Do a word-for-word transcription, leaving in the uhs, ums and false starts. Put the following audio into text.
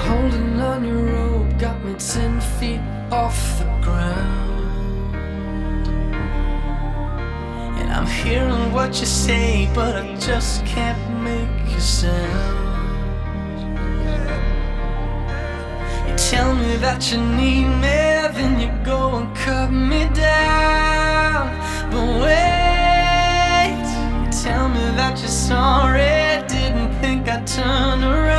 Holding on your rope got me ten feet off the ground. And I'm hearing what you say, but I just can't make a sound. You tell me that you need me, then you go and cut me down. But wait, you tell me that you're sorry, didn't think I'd turn around.